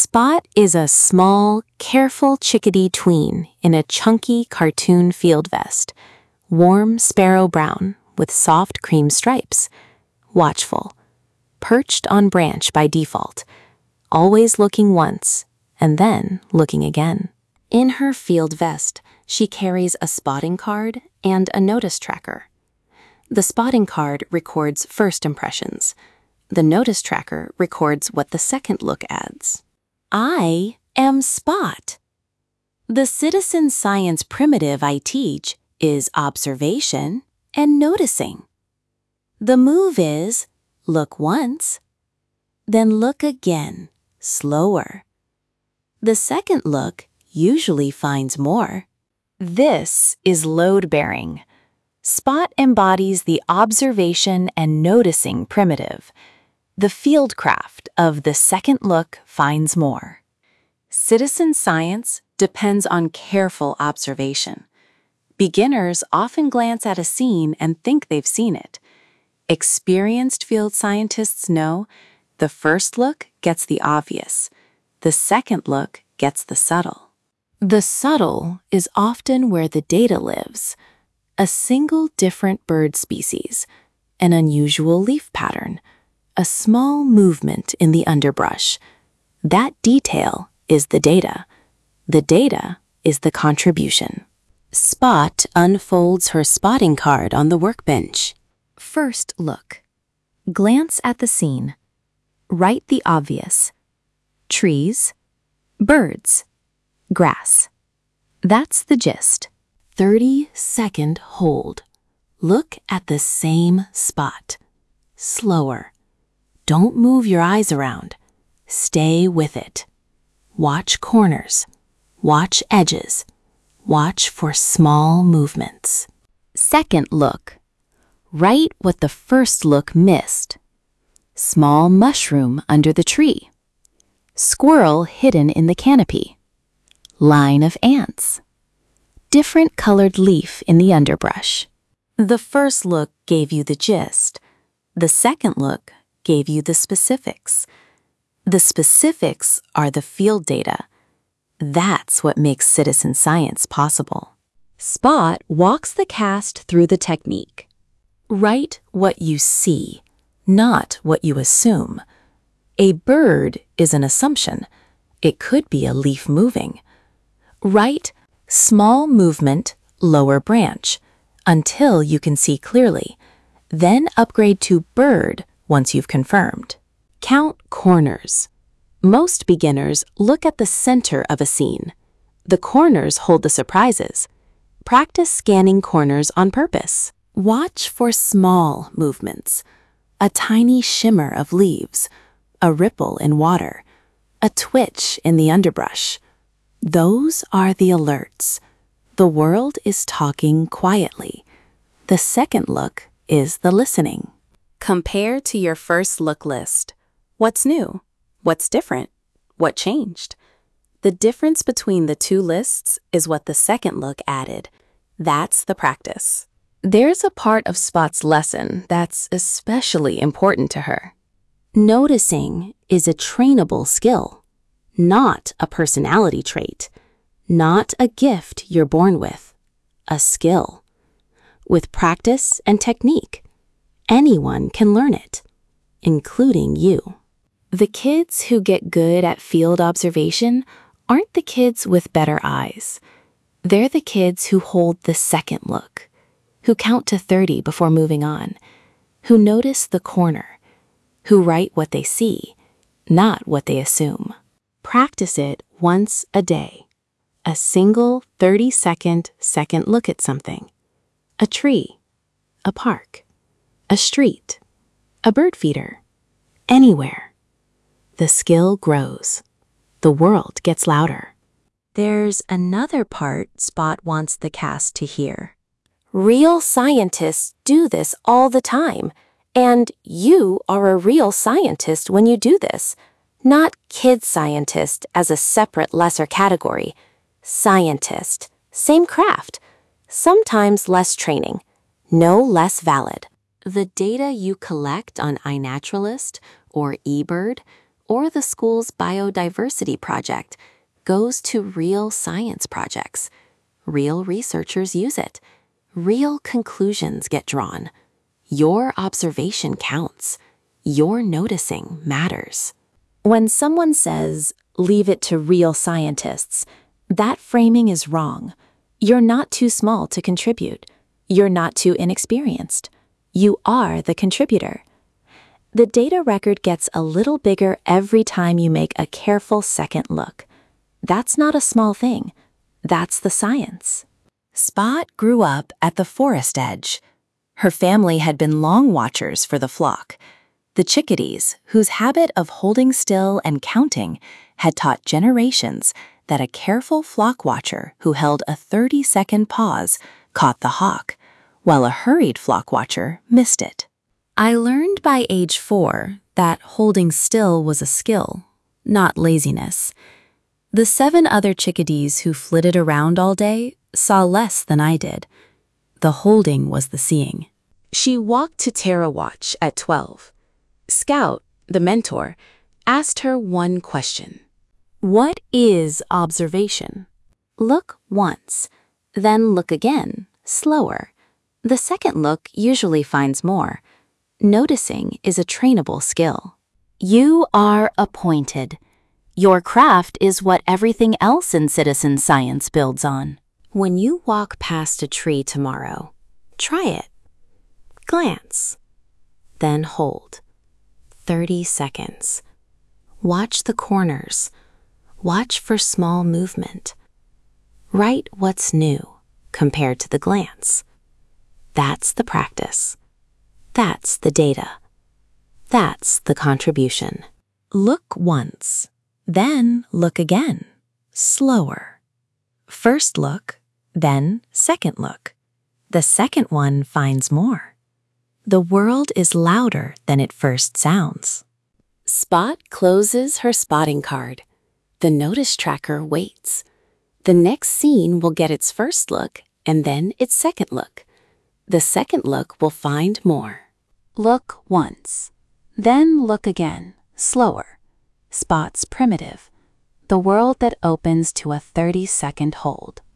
Spot is a small, careful chickadee tween in a chunky cartoon field vest, warm sparrow brown with soft cream stripes, watchful, perched on branch by default, always looking once and then looking again. In her field vest, she carries a spotting card and a notice tracker. The spotting card records first impressions. The notice tracker records what the second look adds. I am Spot. The citizen science primitive I teach is observation and noticing. The move is look once, then look again, slower. The second look usually finds more. This is load-bearing. Spot embodies the observation and noticing primitive, the fieldcraft of the second look finds more. Citizen science depends on careful observation. Beginners often glance at a scene and think they've seen it. Experienced field scientists know the first look gets the obvious, the second look gets the subtle. The subtle is often where the data lives. A single different bird species, an unusual leaf pattern, a small movement in the underbrush. That detail is the data. The data is the contribution. Spot unfolds her spotting card on the workbench. First look. Glance at the scene. Write the obvious. Trees, birds, grass. That's the gist. 30-second hold. Look at the same spot. Slower. Don't move your eyes around. Stay with it. Watch corners. Watch edges. Watch for small movements. Second look. Write what the first look missed. Small mushroom under the tree. Squirrel hidden in the canopy. Line of ants. Different colored leaf in the underbrush. The first look gave you the gist. The second look gave you the specifics. The specifics are the field data. That's what makes citizen science possible. Spot walks the cast through the technique. Write what you see, not what you assume. A bird is an assumption. It could be a leaf moving. Write small movement, lower branch, until you can see clearly. Then upgrade to bird once you've confirmed. Count corners. Most beginners look at the center of a scene. The corners hold the surprises. Practice scanning corners on purpose. Watch for small movements. A tiny shimmer of leaves, a ripple in water, a twitch in the underbrush. Those are the alerts. The world is talking quietly. The second look is the listening. Compare to your first look list. What's new? What's different? What changed? The difference between the two lists is what the second look added. That's the practice. There's a part of Spot's lesson that's especially important to her. Noticing is a trainable skill, not a personality trait, not a gift you're born with, a skill. With practice and technique, anyone can learn it, including you. The kids who get good at field observation aren't the kids with better eyes. They're the kids who hold the second look, who count to 30 before moving on, who notice the corner, who write what they see, not what they assume. Practice it once a day. A single 30-second second look at something. A tree, a park, a street, a bird feeder, anywhere. The skill grows. The world gets louder. There's another part Spot wants the cast to hear. Real scientists do this all the time, and you are a real scientist when you do this, not kid scientist as a separate lesser category. Scientist, same craft, sometimes less training, no less valid. The data you collect on iNaturalist or eBird or the school's biodiversity project goes to real science projects. Real researchers use it. Real conclusions get drawn. Your observation counts. Your noticing matters. When someone says, "Leave it to real scientists," that framing is wrong. You're not too small to contribute. You're not too inexperienced. You are the contributor. The data record gets a little bigger every time you make a careful second look. That's not a small thing. That's the science. Spot grew up at the forest edge. Her family had been long watchers for the flock. The chickadees, whose habit of holding still and counting had taught generations that a careful flock watcher who held a 30-second pause caught the hawk, while a hurried flock watcher missed it. I learned by age 4 that holding still was a skill, not laziness. The 7 other chickadees who flitted around all day saw less than I did. The holding was the seeing. She walked to Tara Watch at 12. Scout, the mentor, asked her one question. What is observation? Look once, then look again, slower. The second look usually finds more. Noticing is a trainable skill. You are appointed. Your craft is what everything else in citizen science builds on. When you walk past a tree tomorrow, try it. Glance. Then hold. 30 seconds. Watch the corners. Watch for small movement. Write what's new compared to the glance. That's the practice. That's the data. That's the contribution. Look once, then look again, slower. First look, then second look. The second one finds more. The world is louder than it first sounds. Spot closes her spotting card. The notice tracker waits. The next scene will get its first look and then its second look. The second look will find more. Look once, then look again, slower. Spot's primitive, the world that opens to a 30-second hold.